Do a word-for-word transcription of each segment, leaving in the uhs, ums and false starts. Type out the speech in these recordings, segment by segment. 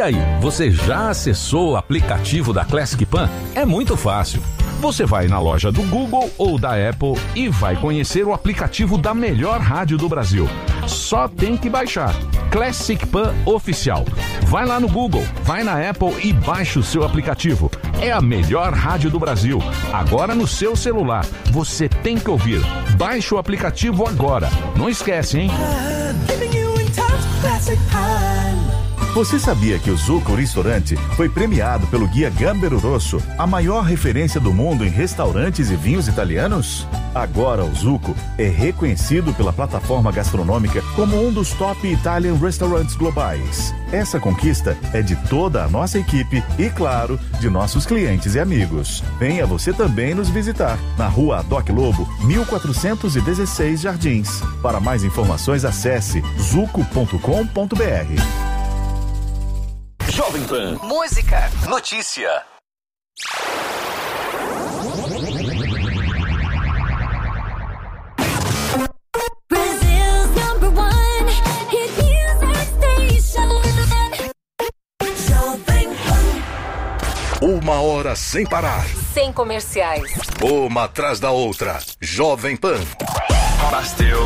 aí, você já acessou o aplicativo da Classic Pan? É muito fácil. Você vai na loja do Google ou da Apple e vai conhecer o aplicativo da melhor rádio do Brasil. Só tem que baixar. Classic Pan Oficial. Vai lá no Google, vai na Apple e baixa o seu aplicativo. É a melhor rádio do Brasil. Agora no seu celular. Você tem que ouvir. Baixe o aplicativo agora. Não esquece, hein? Você sabia que o Zucco Restaurante foi premiado pelo Guia Gambero Rosso, a maior referência do mundo em restaurantes e vinhos italianos? Agora o Zucco é reconhecido pela plataforma gastronômica como um dos top Italian Restaurants globais. Essa conquista é de toda a nossa equipe e, claro, de nossos clientes e amigos. Venha você também nos visitar na Rua Adoc Lobo, mil quatrocentos e dezesseis Jardins. Para mais informações, acesse zucco ponto com ponto b r. Jovem Pan. Música. Notícia. Brazil's number one hit music station. Jovem Pan. Uma hora sem parar. Sem comerciais. Uma atrás da outra. Jovem Pan. Bastel.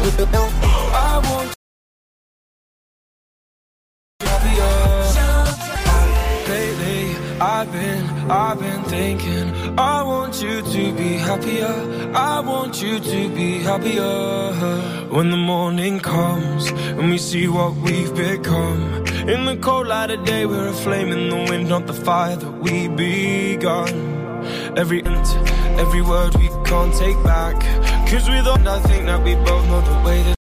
I've been, I've been thinking, I want you to be happier, I want you to be happier. When the morning comes and we see what we've become, in the cold light of day we're a flame in the wind, not the fire that we begun. Every hint, every word we can't take back, cause we don't, I think that we both know the way that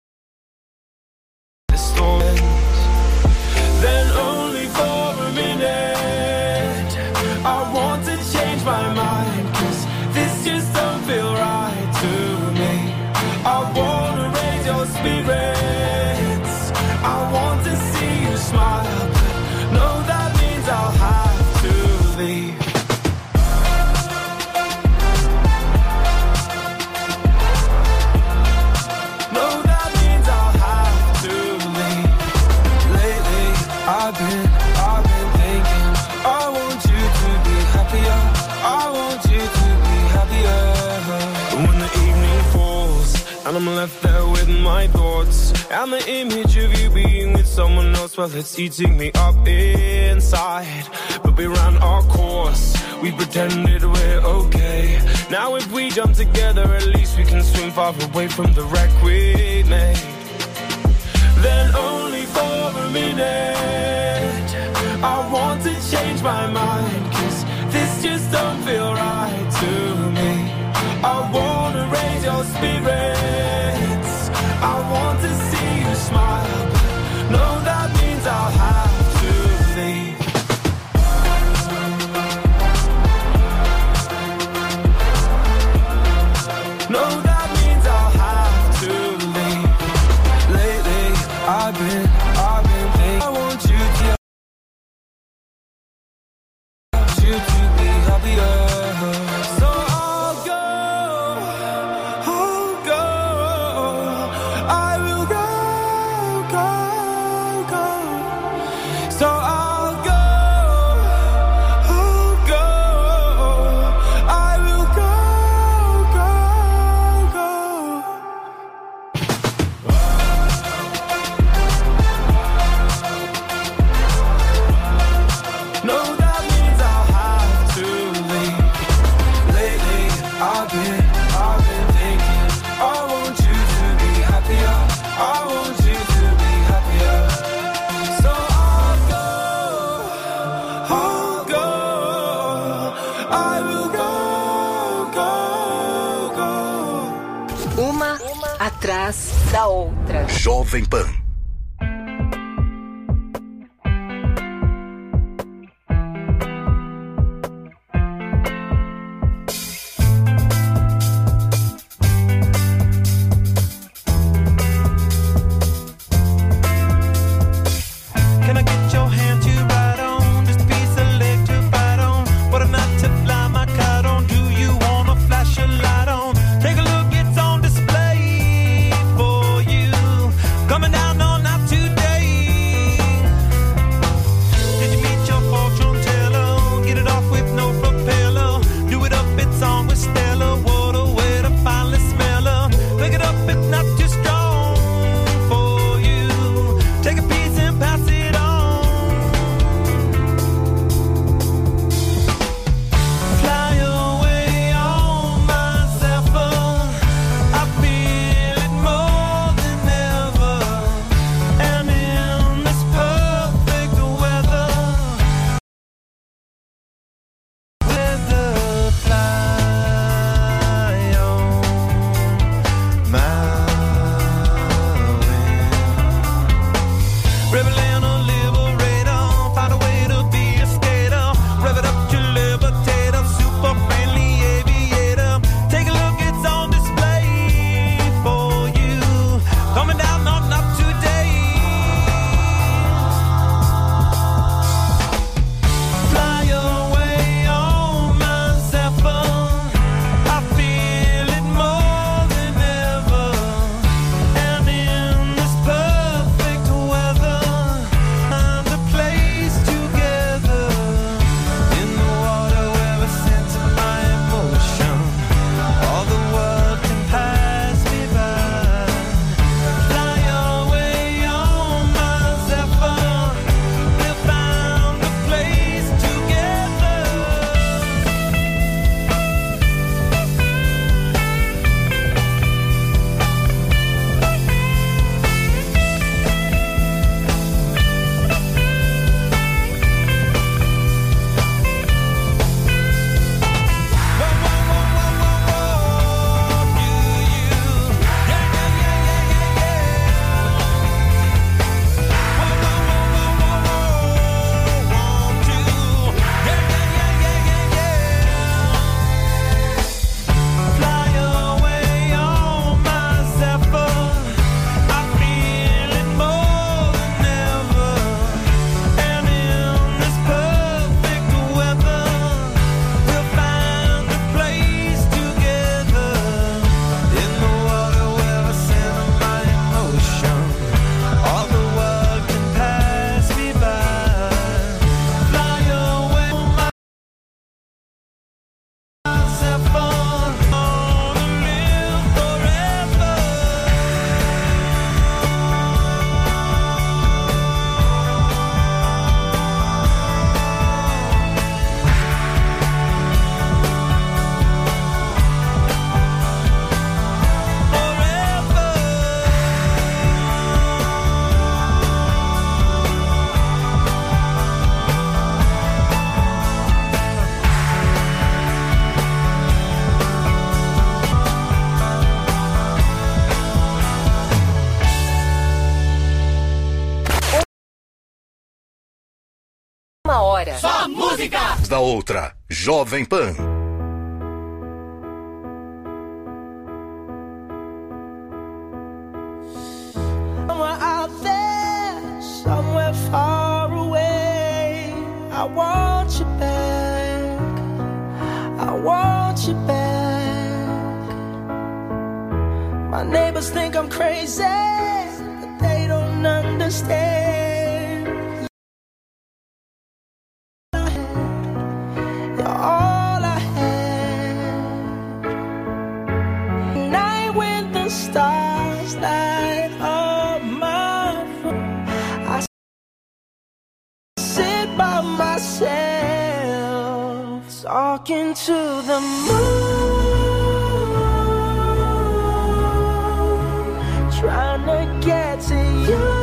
the storm ends. Then only for a minute I want to change my mind, cause this just don't feel right to me. I wanna raise your spirits, I want to see you smile, but no, that means I'll have to leave. No, that means I'll have to leave. Lately, I've been, I've been thinking, I want you to be happier, I want you to be happier. When the evening falls and I'm left there with my thoughts, and the image of you being with someone else, well, it's eating me up inside. But we ran our course, we pretended we're okay. Now if we jump together, at least we can swim far away from the wreck we made. Then only for a minute I want to change my mind, cause this just don't feel right to me. I wanna raise your spirits, I want to see you smile, but no, that means I'll have to leave. No, that means I'll have to leave. Lately, I've been, I've been thinking, I want you to, I want you to be happier. So I'll go, I'll go, I will go, go, go. So I'll go, I'll go, I will go, go, go. No, that means I'll have to leave. Lately, I've been, I've been thinking, I want you to be happier, I want you to be happier. So I'll go, I'll go, I will go, go, go. Uma atrás da outra. Jovem Pan. Can I get your hand to ride on? Just a piece of leg to bite on. What a night to fly my kite on. Do you wanna flash a light on? Take a look, it's on display for you. Coming down da outra, Jovem Pan. Somewhere out there, somewhere far away, I want you back, I want you back. My neighbors think I'm crazy, but they don't understand. You're all I had. Night when the stars light up my room, I sit by myself, talking to the moon, trying to get to you.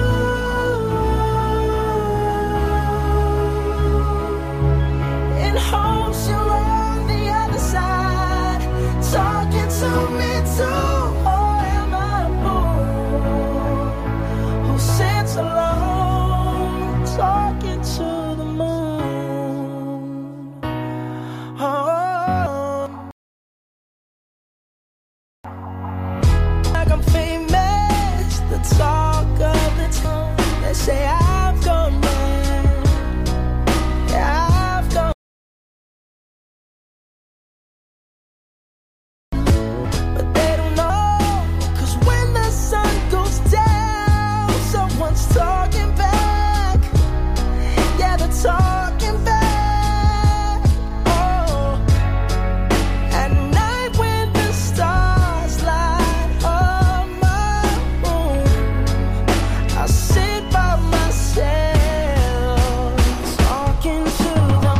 In hopes you're on the other side, talking to me too. Or am I a fool who sits alone, talking to the moon? Oh, like I'm famous, the talk of the town. They say I've gone mad, yeah, I've gone. But they don't know, 'cause when the sun goes down, someone's talking back. Yeah, they're talking back. Oh, at night when the stars light up my room, I sit by myself, talking to the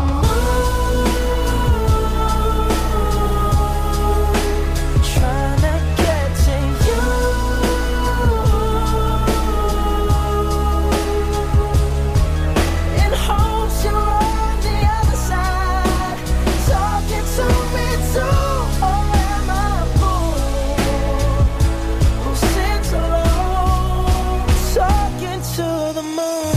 moon, trying to get to you. In hopes you're on the other side, talking to me too. Or am I a fool who sits alone, talking to the moon?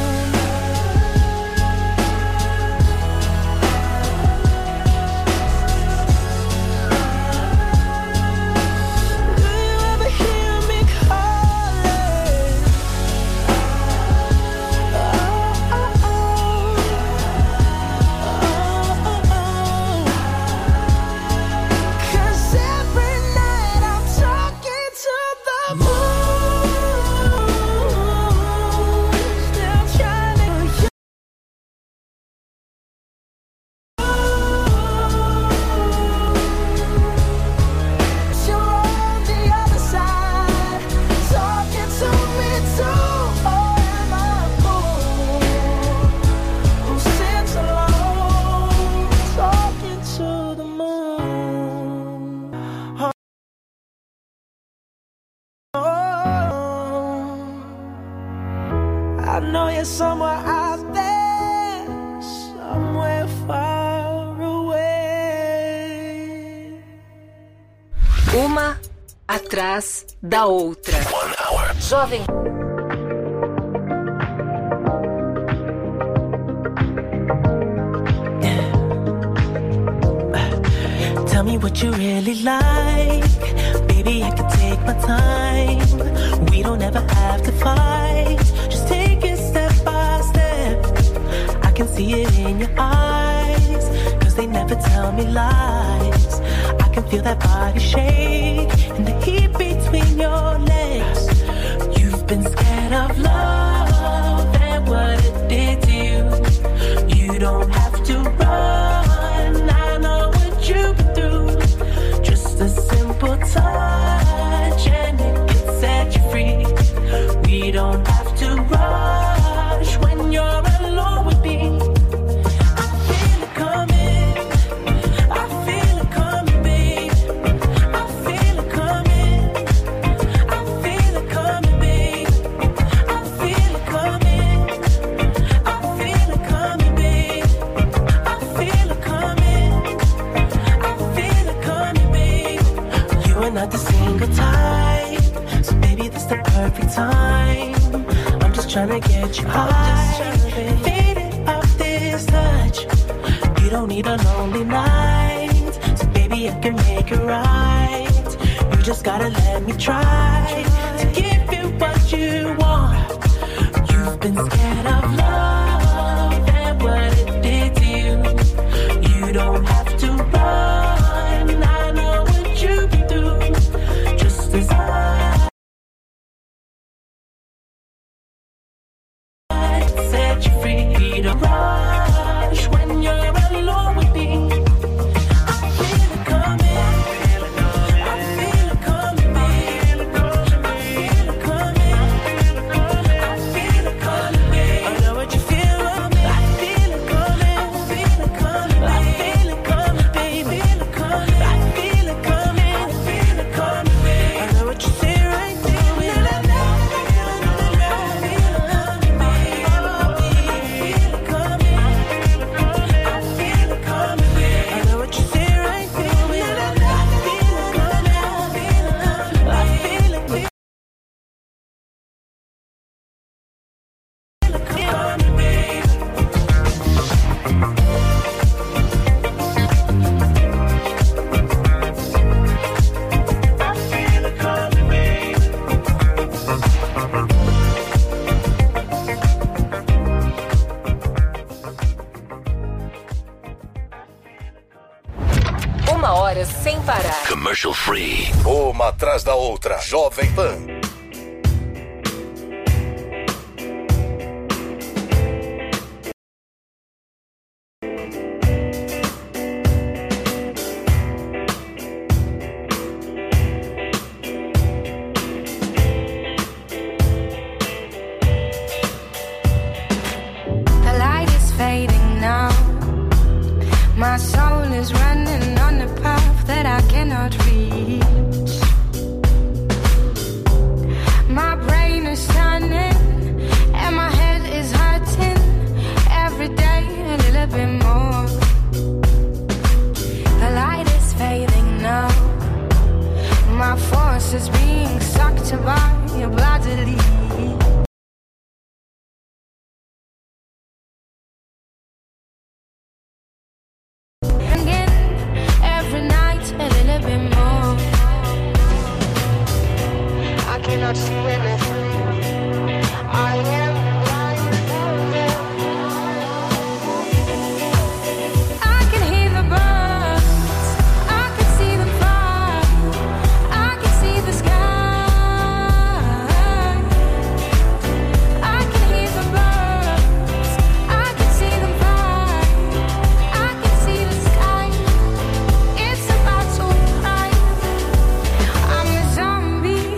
Do you ever hear me calling? Oh, oh, oh. Oh, oh, oh. 'Cause every night I'm talking to the moon, still trying to get you. You're on the other side, talking to me too. Or am I a fool who sits alone, talking to the moon? Oh, I know you're somewhere out there, somewhere far away. Uma atrás da outra. Jovem Tell me what you really like, baby, I can take my time. We don't ever have to fight, just take it step by step. I can see it in your eyes, 'cause they never tell me lies. I can feel that body shake and the heat between your legs. You've been scared of love and what it did to you. You don't have to run, I know what you've been through. Just a simple touch and it can set you free. We don't have to rush when you're alone with me. I feel it coming, I feel it coming, babe. I feel it coming, I feel it coming, babe. I feel it coming, I feel it coming, babe. I feel it coming, I feel it coming, babe. You are not the single type, so baby, this the perfect time. I'm just trying to get you high, faded off this touch. You don't need a lonely night, so baby, I can make it right. You just gotta let me try to give you what you want. You've been scared of love and what it did to you. You don't have to run, I know what you've been through. Just as I set you free to rush when you're alone with me. I feel it coming, I feel it coming, babe. I feel it coming, I feel it coming, babe. I know what you feel on me. I feel it coming, I feel it coming, I feel it coming, baby. I feel it coming, I feel it coming, babe. I know what you say right there. Uma hora sem parar. Commercial free. Uma atrás da outra. Jovem Pan. The light is fading now. My soul is running on the path that I cannot reach. My brain is turning and my head is hurting. Every day a little bit more. The light is fading now. My force is being sucked by your bloodily. Every night a little bit more. I cannot see anything. I am blind. I can hear the birds. I can see them fly. I can see the sky. I can hear the birds. I can see them fly. I can see the sky. It's about to rise. I'm a zombie.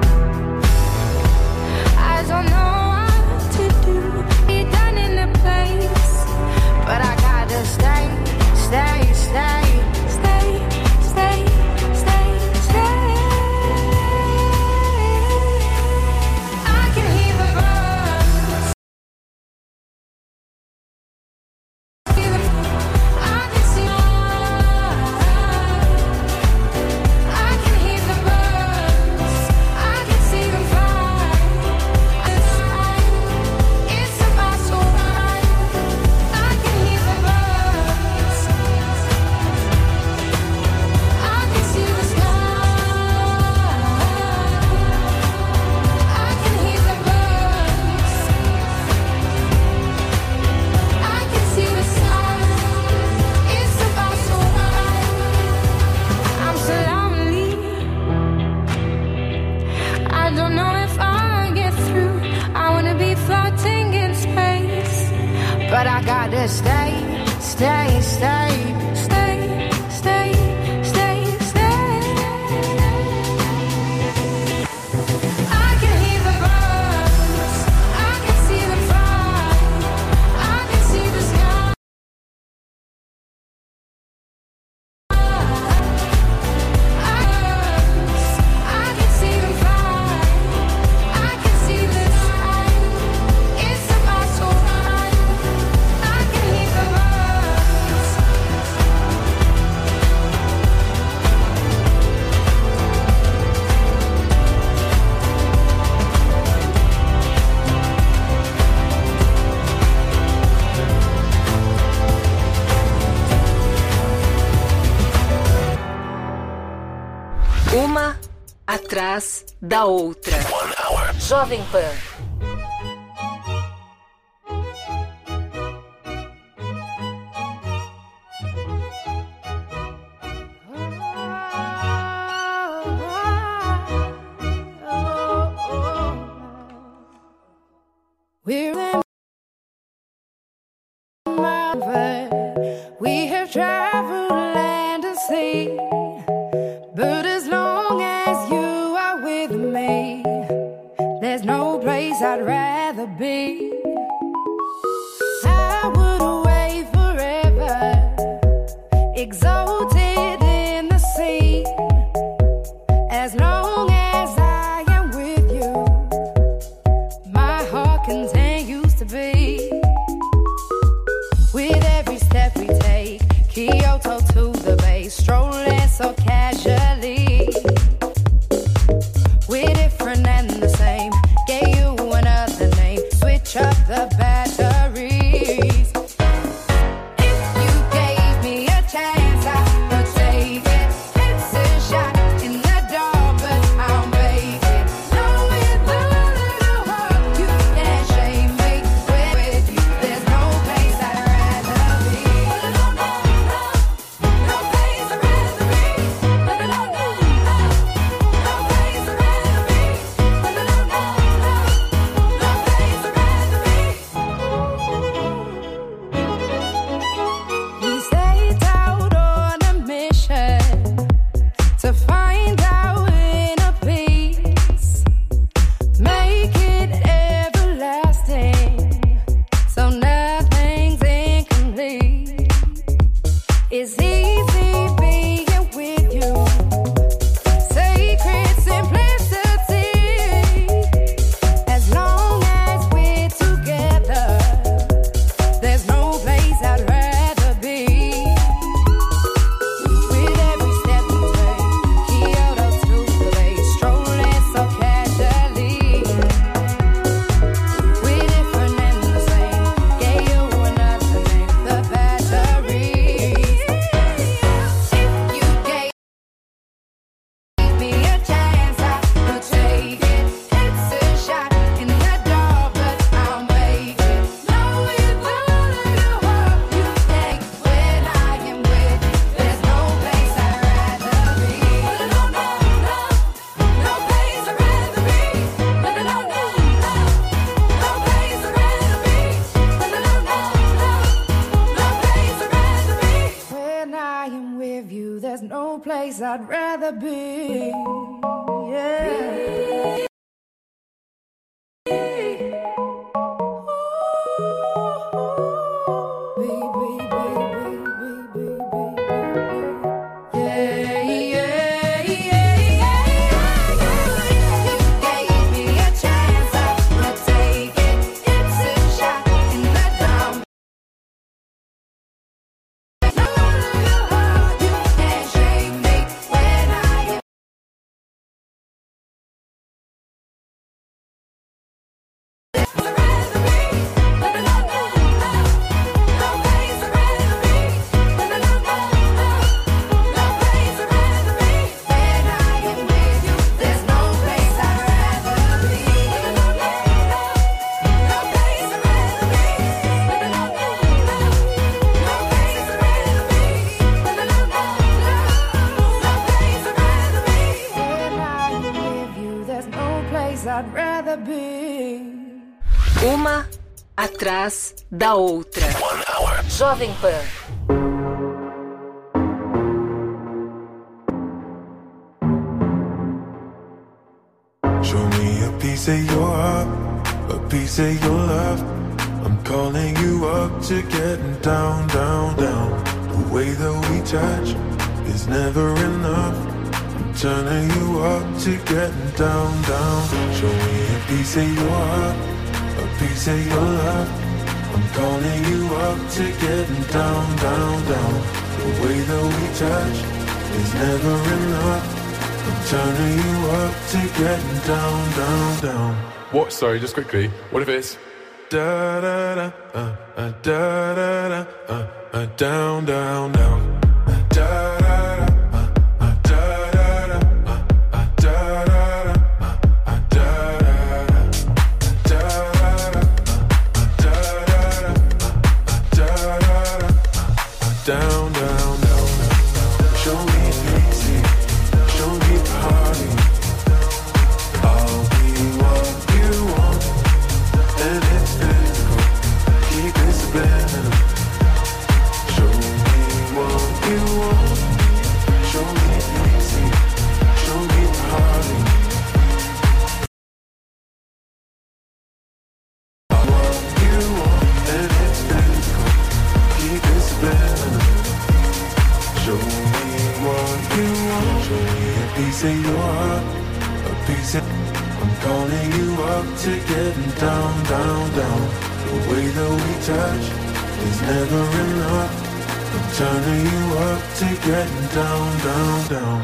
I don't know what to do. Be done in the place, but I gotta stay, stay, stay, stay, stay, stay, stay. I can hear the birds. I can see. I can hear the birds. I can see them fly. It's about to rise. I can hear the birds. I can see the sky. I can hear the birds. I can see the sky. It's about to rise. I'm so lonely. I don't know if I'll get through. I wanna be floating in space, but I gotta stay, stay, stay, stay, stay, stay, stay. I can hear the birds. I can see them fly. I can see the sky. I can see them fly. I can see the sky. It's about to rise. I can hear the birds. Uma atrás da outra. Jovem Pan. We're in we have traveled land and sea, but as long as you are with me, there's no place I'd rather be. I would away forever, exalted in the sea, as long as I am with you, my heart continues to beat. With every step we take, Kyoto to the bay, strolling so casually. We're different and the same, gave you another name, switch up the batteries. If you gave me a chance, I would take it. It's a shot in the dark, but I'll make it. Knowing the little heart, you can't shame me. With you, there's no place I'd rather be. No, no, no, no place I'd rather be. No, no, no, no, no place I'd rather be. No, no, no, no, no place I'd rather be. We set out on a mission to find our inner peace, make it everlasting, so nothing's incomplete. It's easy being with you, sacred simplicity. As long as we're together, there's no place I'd rather be. With every step we take, Kyoto to the bay, strolling so casually. We're different and the same, gave you another name, the batteries. If you gave me a chance, I would take it. It's a shot in the dark, but I'll make it. Knowing the little heart you take when I am with you, there's no place I'd rather be. No, no, no, no place I'd rather be. No, no, no, no, no place I'd rather be. No, no, no, no, no place I'd rather be. When I am with you, there's no place I'd rather be. Yeah. I'd rather be. Uma atrás da outra. Jovem Pan. Show me a piece of your heart, a piece of your love. I'm calling you up to getting down, down, down. The way that we touch is never enough. I'm turning you up to getting down, down. Show me a piece of your heart, a piece of your love. I'm calling you up to getting down, down, down. The way that we touch is never enough. I'm turning you up to getting down, down, down. What? Sorry, just quickly. What if it's Da da da, uh, uh, da da da, uh, uh, down, down, down. Uh, da da da, uh, uh, da da da, uh, piece of your heart, a piece of. I'm calling you up to getting down, down, down. The way that we touch is never enough. I'm turning you up to getting down, down, down.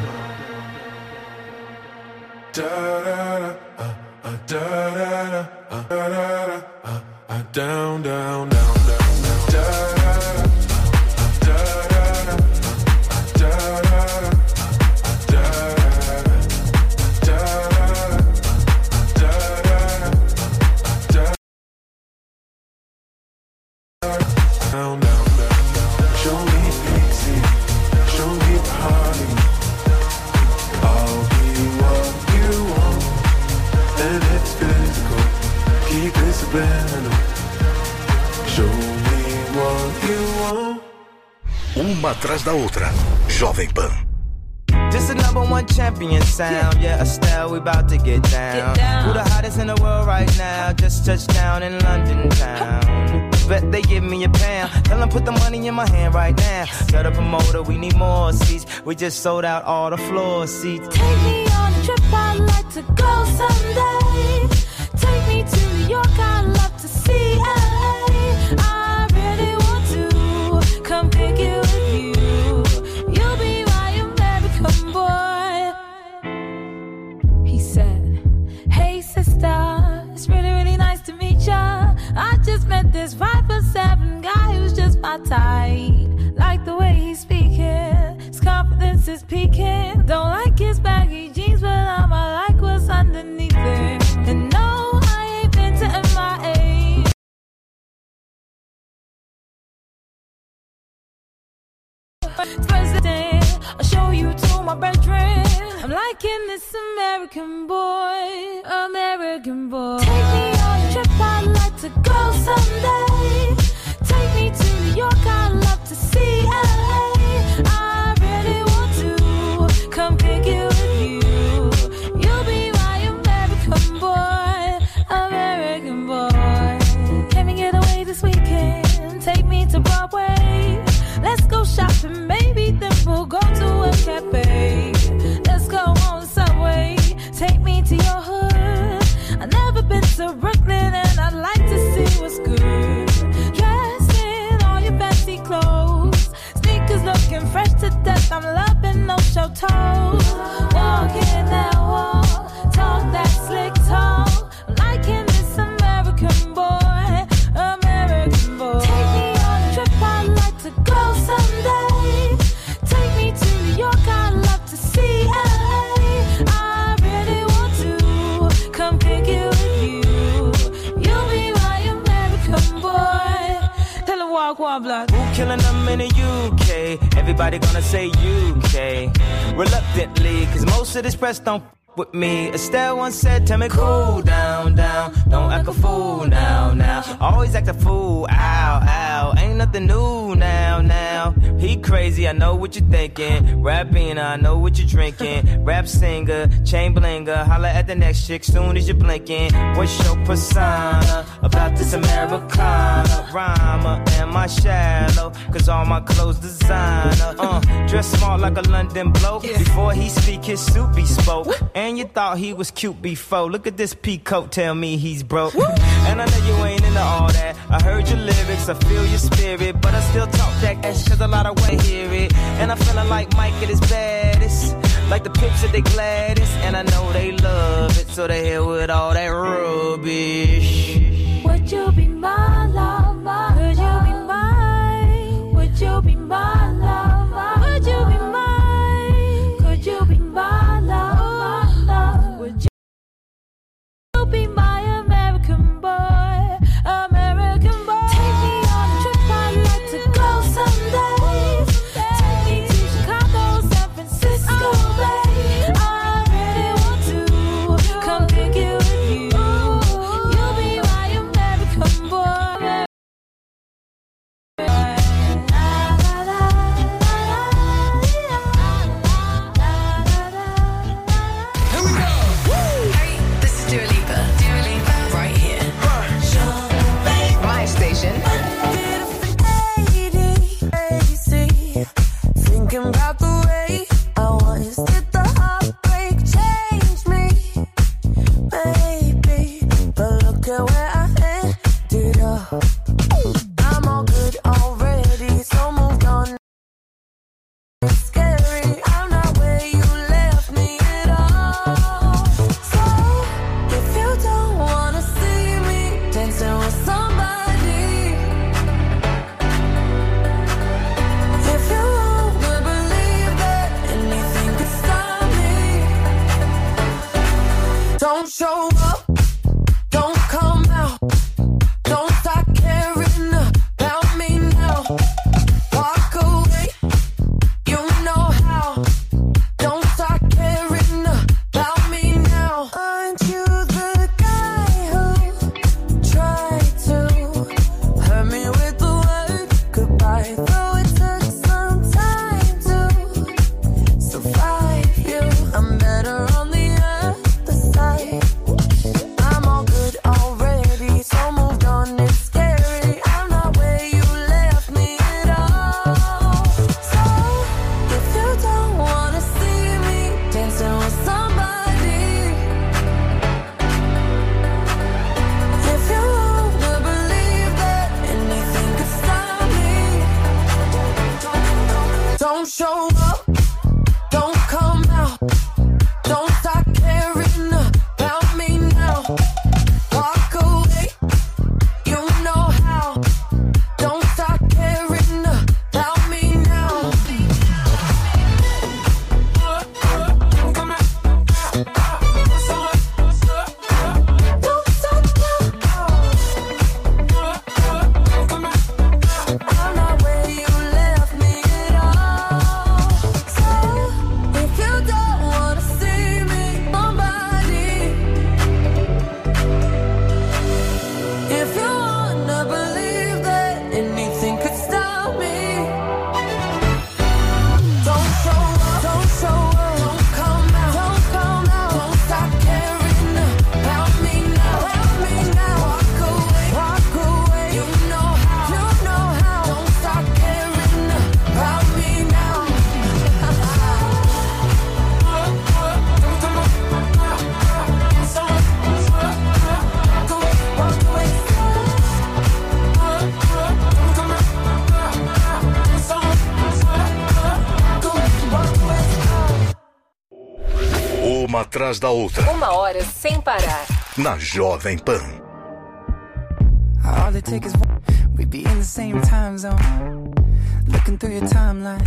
Da da da, uh, uh, da da da, uh, da da da, uh, uh, down, down, down, down, down. Da da da, uh, da da da, uh, da da da, da da da, da da. Down, down, down, down. Show me pixie, show me party. I'll be what you want, and it's physical. Keep it subliminal. Show me what you want. Uma atrás da outra. Jovem Pan. Just a number one champion sound. Yeah, Estelle, we about to get down. Who the hottest in the world right now? Just touched down in London town. Bet they give me a pound. Tell them put the money in my hand right now. Tell the promoter we need more seats. We just sold out all the floor seats. Take me on a trip, I'd like to go someday. Take me to New York, I'd love to see L A. I really want to come pick you with you. You'll be my American boy. He said, hey sister, it's really, really nice to meet ya. I just met this five foot seven guy who's just my type. Like the way he's speaking, his confidence is peaking. Don't like his baggy jeans, but I'ma like what's underneath it. And no, I ain't been to M I A. President, I'll show you to my bedroom. I'm liking this American boy, American boy. Take me on a trip, I'd like to go someday. Take me to New York, I'd love to see L A. I really want to come pick you with you. You'll be my American boy, American boy. Can we get away this weekend? Take me to Broadway. Let's go shopping, maybe then we'll go to a cafe. Let's go on the subway, take me to your hood. I've never been to Brooklyn and I'd like to see what's good. Dressed in all your fancy clothes, sneakers looking fresh to death. I'm loving no show toes. Walking that wall, talk that slick talk. I'm liking this American boy, American boy. Take me on a trip, I'd like to go someday. Take me to New York, I'd love to see L A. I really want to come pick you with you. You'll be my American boy. Tell her walk one block. Who killing them in the U K? Everybody gonna say U K. Reluctantly, cause most of this press don't with me. Estelle once said, tell me cool down, down. Don't act a fool now, now. Always act a fool, ow, ow. Ain't nothing new now, now. He crazy, I know what you're thinking. Rapping, I know what you're drinking. Rap singer, chain blinger. Holla at the next chick soon as you're blinking. What's your persona about this Americana? Rhymer, am I shallow? Cause all my clothes designer. Uh, dress smart like a London bloke. Before he speak, his suit be spoke. And you thought he was cute before. Look at this peacoat, tell me he's broke. And I know you ain't into all that. I heard your lyrics, I feel your spirit. But I still talk that ass cause a lot of way hear it. And I'm feeling like Mike at his baddest. Like the pips at the gladdest. And I know they love it, so they hell with all that rubbish. Would you be my love, my Would you be mine? Would you be my love, my Would you be mine? Could you be my love? Be my American boy, American boy. Take me on a trip, I'd like to go someday. Take me to Chicago, San Francisco, Bay. I really want to come pick you with you. You'll be show up, don't come out, don't start caring about me now. Walk away, you know how. Don't start caring about me now. Aren't you the guy who tried to hurt me with the word goodbye? Though it took some time to survive you, I'm better on the other side. I'm all good already, so moved on, it's scary. I'm not where you left me at all. So if you don't wanna see me dancing with somebody, if you wanna believe that anything could stop me, don't show up, don't come out, don't start caring about me now. Walk away, you know how. Don't start caring about me now. Don't start now. I'm not where you left me at all. So if you don't wanna see me, somebody, if you wanna believe that anything could stop me, don't show up, don't show up, don't come out, don't come out, don't stop caring about me now, about me now. Walk away, walk away, you know how, you know how. Don't stop caring about me now. Walk away. Uma atrás da outra, Uma hora sem parar. na Jovem Pan. All it takes is one. We be in the same time zone. Looking through your timeline.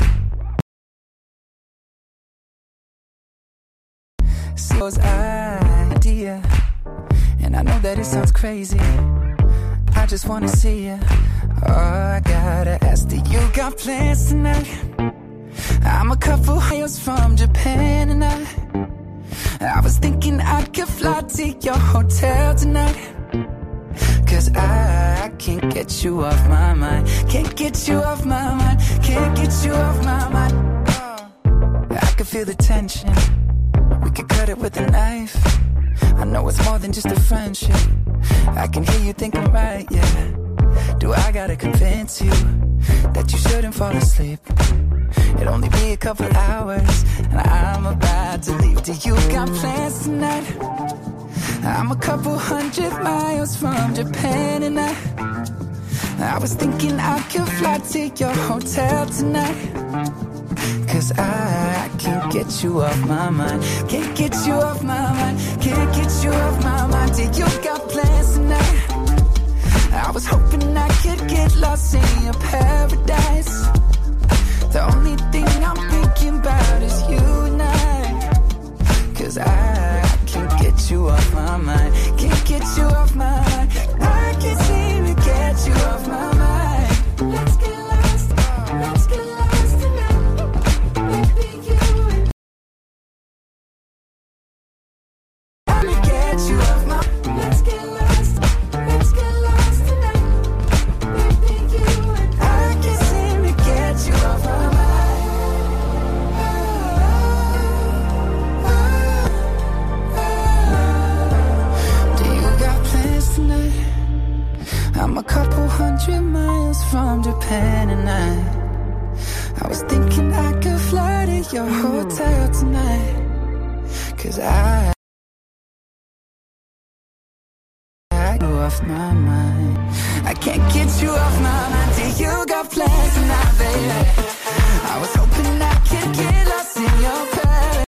See those idea. And I know that it sounds crazy. I just wanna see you. Oh, I gotta ask, do you got plans tonight? I'm a couple miles from Japan and I I was thinking I could fly to your hotel tonight. Cause I, I can't get you off my mind. Can't get you off my mind. Can't get you off my mind. Oh, I can feel the tension. We could cut it with a knife. I know it's more than just a friendship. I can hear you think I'm right, yeah. Do I gotta convince you that you shouldn't fall asleep? It'll only be a couple hours and I'm about to leave. Do you got plans tonight? I'm a couple hundred miles from Japan and I I was thinking I could fly to your hotel tonight. Cause I, I can't get you off my mind. Can't get you off my mind. Can't get you off my mind. Do you got plans tonight? I was hoping I could get lost in your paradise. The only thing I'm thinking about is you and I. Cause I, I can't get you off my mind. Can't get you off my mind. I can't seem to get you off my mind. Let's get lost. Let's get lost tonight. Baby, you and I. I'ma get you off my mind. Let's get lost. Let's get lost tonight. Baby, you and I can't seem to get you off my mind. Tonight. I'm a couple hundred miles from Japan and I I was thinking I could fly to your hotel tonight. Cause I I go off my mind. I can't get you off my mind. Do you got plans tonight, baby? I was hoping I could get lost in your paradise.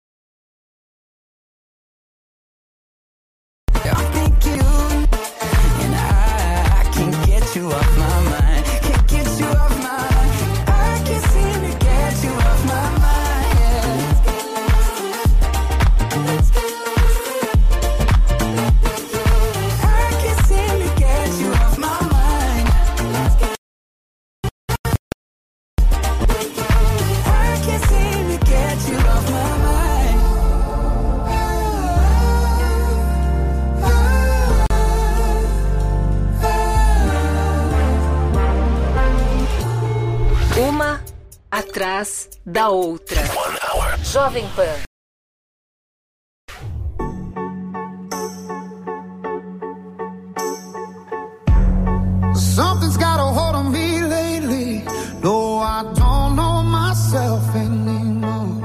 I'm thinking you and I, I can't get you off my mind. Can't get you off my mind. I can't seem to get you off my mind. Yeah. Let's get lost. Let's get lost. atrás da outra. Jovem Pan. Something's got a hold on me lately. No, I don't know myself anymore.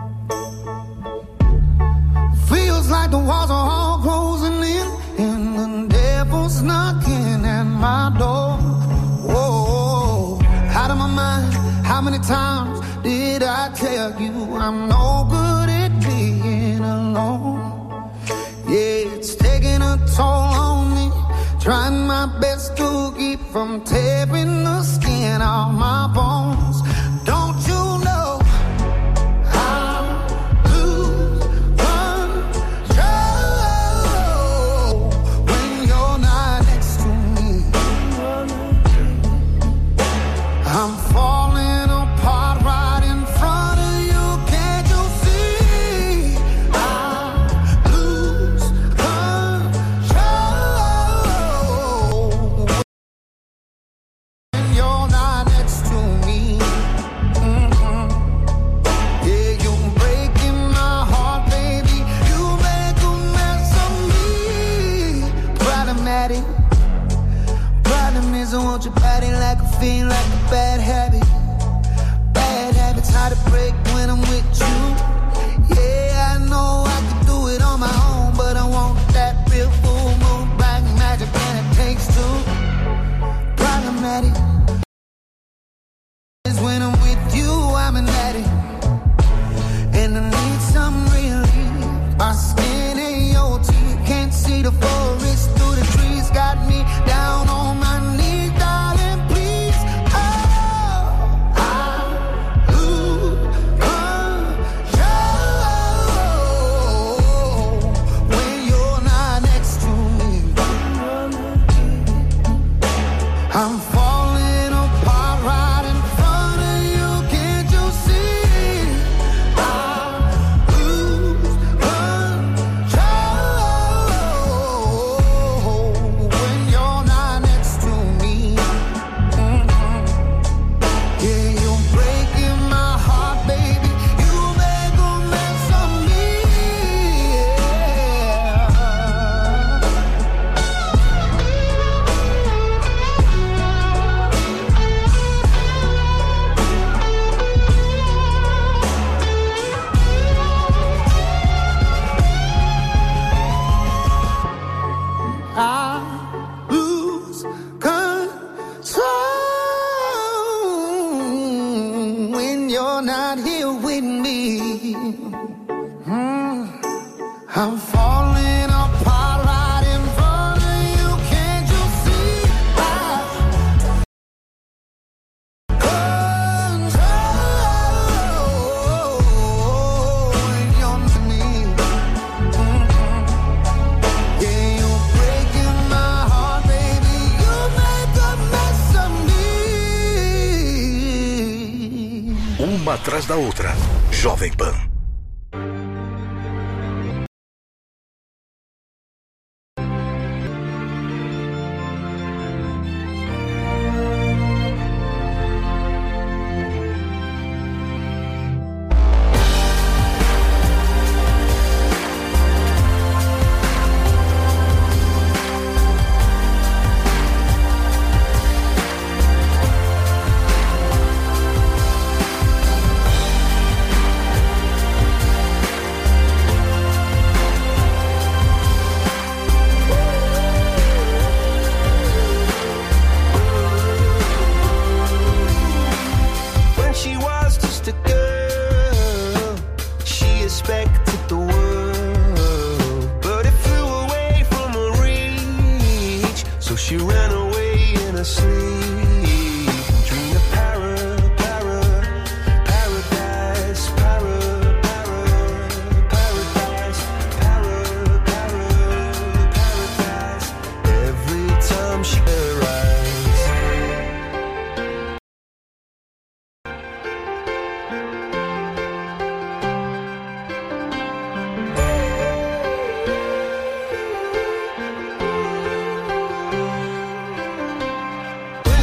Feels like the walls are all closing in, and the devil's knocking at my door. Whoa, out of my mind. How many times did I tell you I'm no good at being alone? Yeah, it's taking a toll on me. Trying my best to keep from tearing the skin off my bones. Don't you know I lose control when you're not next to me? I'm falling apart right in front of you. Can't you see? I lose control when you're not next to me. Mhm. Yeah, you're breaking my heart, baby. You make a mess of me. Problematic. Problem is I want your body like a fiend, like a bad habit. Bad habits hard to break when I'm with you. Yeah, I know I could do it on my own, but I want that real full moon black magic, and it takes two. Problematic is when I'm with you, I'm an addict, and I need some relief. My skin ain't your teeth, can't see the forest through the trees. Got me down on my knees, darling, please. Oh, I lose control when you're not next to me. I'm falling apart right in front of you. Can't you see? I lose control when you're not next to me. Mhm. Yeah, you're breaking my heart, baby. You make a mess of me. I lose control when you're not here with me. Hmm. I'm falling apart right in front of you. Can't you see? I control when you're not me. Mhm. Yeah, you're breaking my heart, baby. You make a mess of me. Uma atrás da outra. Jovem Pan. When she was just a girl, she expected the world, but it flew away from her reach. So she ran away in her sleep, dreamed of para, para, paradise, para, para, paradise, para, para, paradise. Every time she arrives. When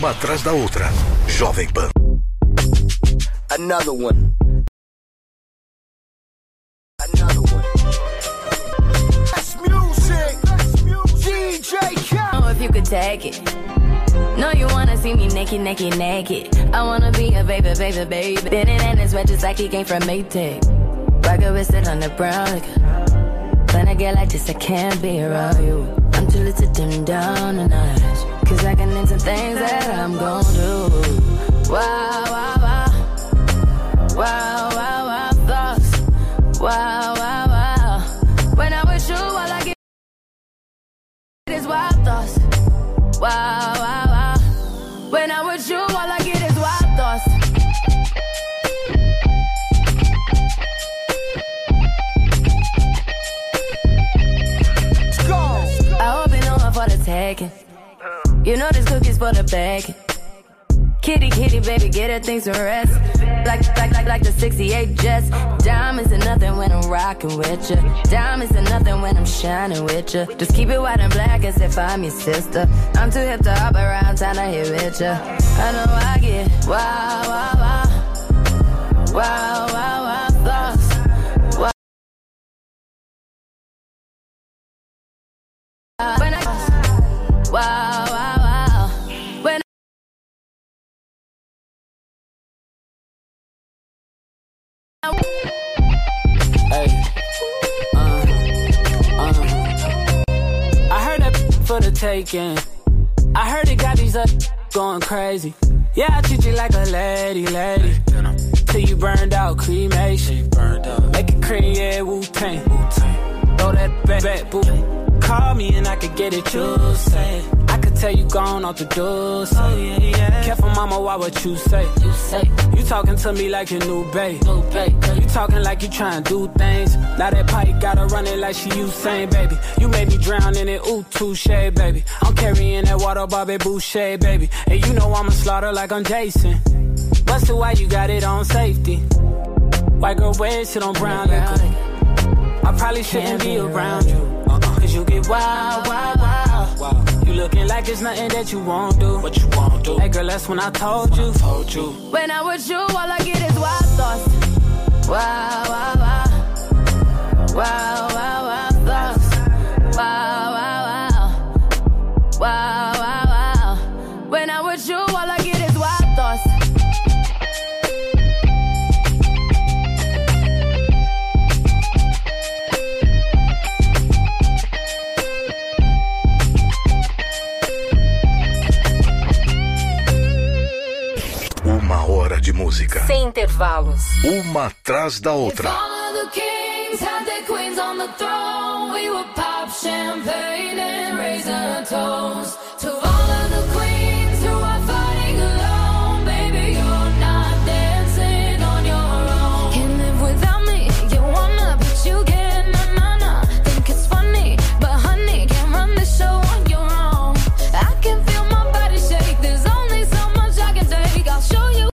Uma atrás da outra. Jovem Pan. Another one. Another one. That's music. D J Khaled. Oh, if you could take it. No, you wanna see me naked, naked, naked. I wanna be a baby, baby, baby. Spinning in his red just like he came from Maytag. Rocket with it on the brown liquor. When I get like this, I can't be around you. I'm too little to dim down a notch. Cause I can into things that I'm gon' do. Wow, wow, wow. Wow, wow, wow, thoughts. Wow, wow, wow. When I'm with you, all I get is wild thoughts. Wow, wow, wow. When I'm with you, all I get is wild thoughts. Let's go. I hope you know I'm for the taking. You know this cookie's for the bacon. Kitty, kitty, baby, get her things to rest. Like, like, like, like the sixty-eight Jets. Diamonds are nothing when I'm rocking with ya. Diamonds are nothing when I'm shining with ya. Just keep it white and black as if I'm your sister. I'm too hip to hop around town to hit with ya. I know I get wow, wow, wow. Wow, wow, wow, thoughts. Wow. When I, wow, wow, wow. When Hey, uh, uh. I heard that for the taking. I heard it got these up going crazy. Yeah, I treat you like a lady, lady. Till you burned out, cremation. Make it cream, yeah, Wu-Tang. Throw that back, back, boo. Call me and I could get it, you say. I could tell you gone off the door, say. Oh, yeah, yeah. Careful, mama, why what you say? You say. You talking to me like your new babe. New babe. You talking like you trying to do things. Now that pipe gotta run it like she Usain, baby. You made me drown in it, ooh, touche, baby. I'm carrying that water, Bobby Boucher, baby. And you know I'ma slaughter like I'm Jason. Busted, why you got it on safety? White girl, wear shit on brown liquor. I probably shouldn't be around you. Cause you get wild, wild, wild. You looking like it's nothing that you won't do. What you won't do. Hey girl, that's when I told you. Told you. When I'm with you, all I get is wild thoughts. Wow, wow, wow. Wow, wow, wow, thoughts. Wow, wow, wow. Wow, wow, wow. When I'm with you, all I get is wild thoughts. Uma hora de música. Sem intervalos. Uma atrás da outra. All of the kings had their queens on the throne. We would pop champagne and raise a toast to all of the queens who are fighting alone. Baby, you're not dancing on your own. Can't live without me. You wanna, but you can't. Na na na. Think it's funny, but honey, can't run the show on your own. I can feel my body shake. There's only so much I can take. I'll show you.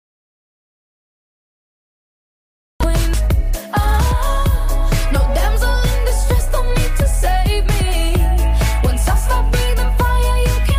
No damsel in distress, don't need to save me. Once I stop breathing fire, you can't.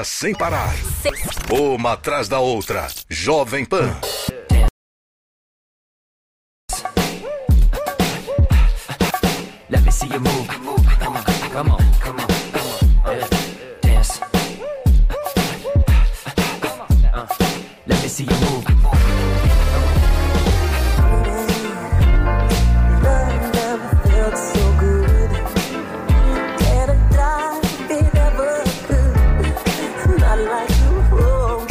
música sem parar. Uma atrás da outra. Jovem Pan. Let me see you move. Come on, come on, come on, come on. Yeah. Dance. Uh, let me see you move. Love never felt so good. Can't have died if it ever could. Not like you hold,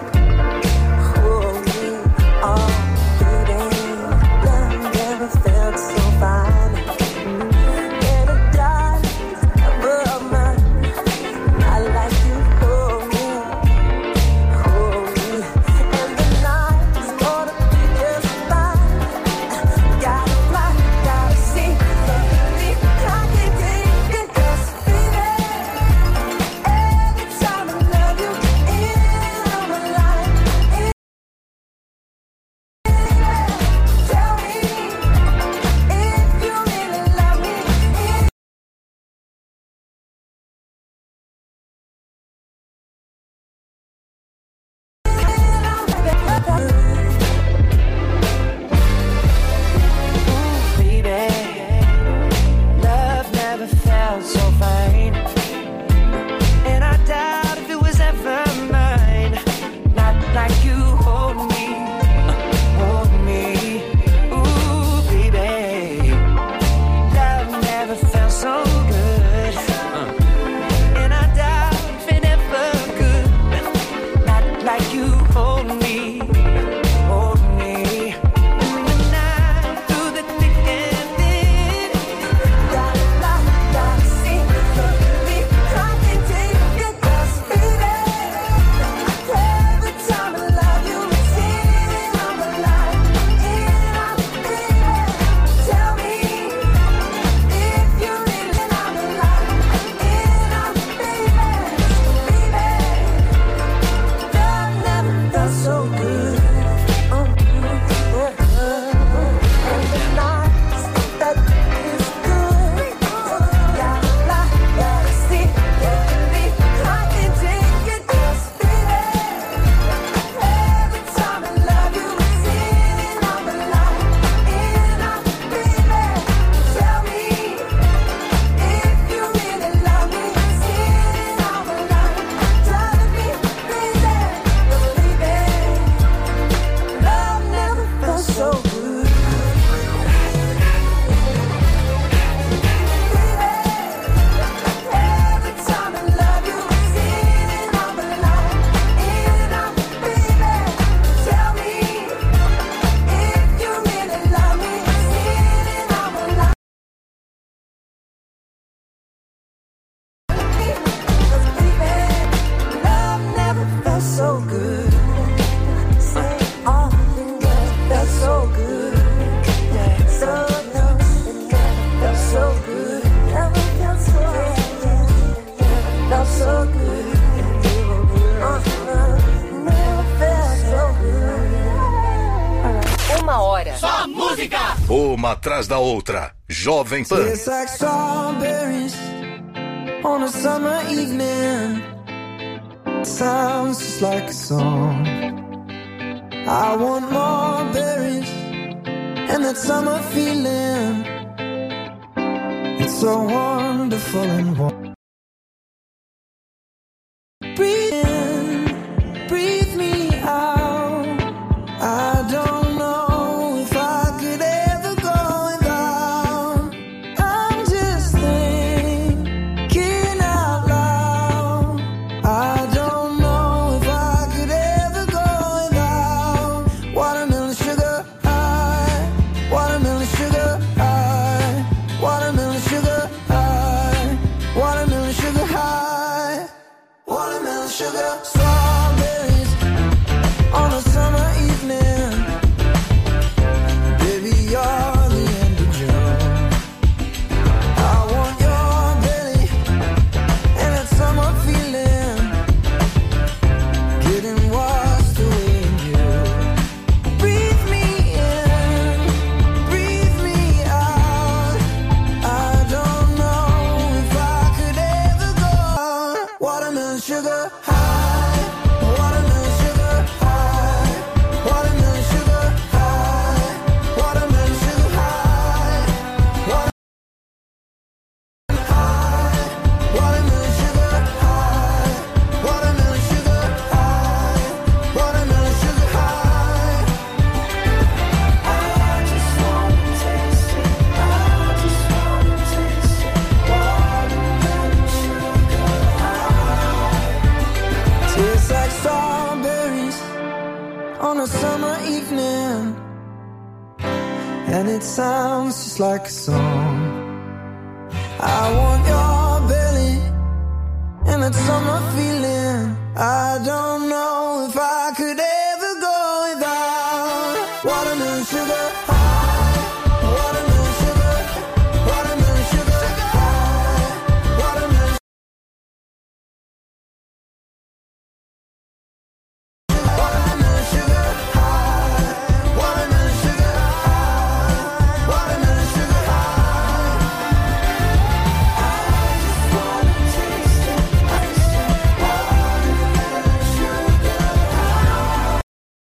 hold me. Oh, baby, love never felt so fine. Can't have died ever mine. Not like you hold me, hold me. And the night is gonna be just fine. Gotta fly, gotta see, believe I can take it. 'Cause baby, every time I love you, in my life, tell me if you really love me. Baby, love never felt so fine. And I doubt if it was ever mine. Not like you hold me, hold me. Ooh, baby, love never felt so good. And I doubt if it ever could. Not like you hold me, hold me. In the night, through the thick and thin. Gotta fly, gotta see, believe I can take it. 'Cause baby, every time I love you, it's in my life, in my baby. Tell me if you really love me like in my baby, baby. Love never felt so good. Oh, yeah. And the nights that is good. Gotta fly, gotta see, believe I can take it. 'Cause baby, every time I love you, it's in my life, in my baby. Tell me if you really love me, it's in my life, driving me crazy. 'Cause baby, love never felt so good. Every time I love you, it's in my life, in my baby. Tell me if you really love me, it's in my life. 'Cause baby, love never felt so good. Say all the girls felt so good. Yeah, so no, it never felt so good. Never felt so good. Felt so good. Uh, never felt so good. Uma hora. Só música! Uma atrás da outra. Jovem Pan. It's like strawberries on a summer evening. Sounds just like a song. I want more berries and that summer feeling. It's so wonderful and warm. Breathe in, breathe me out. I don't know if I could ever go without. I'm just thinking out loud. I don't know if I could ever go without. Watermelon sugar high, watermelon sugar high, watermelon sugar high, watermelon on a summer evening, and it sounds just like a song. I want your belly and that summer feeling. I don't know if I could ever go without watermelon sugar high, watermelon sugar, watermelon sugar high, watermelon watermelon sugar high, watermelon sugar high, watermelon sugar high. I just wanna taste it, taste it, watermelon sugar high.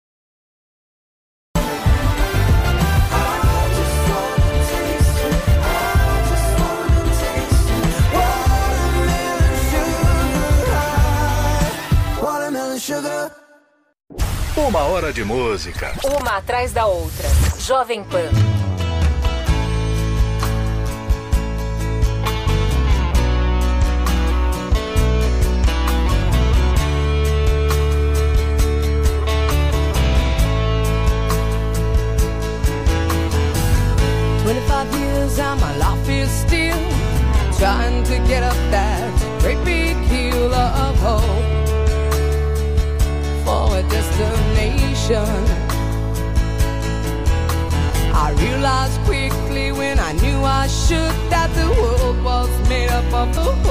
I just wanna taste it, I just wanna taste it, watermelon sugar high, watermelon sugar. Uma hora de música. Uma atrás da outra. Jovem Pan. Twenty-five years and my life is still trying to get up that great big hill of hope for a destination. I realized quickly when I knew I should that the world was made up of the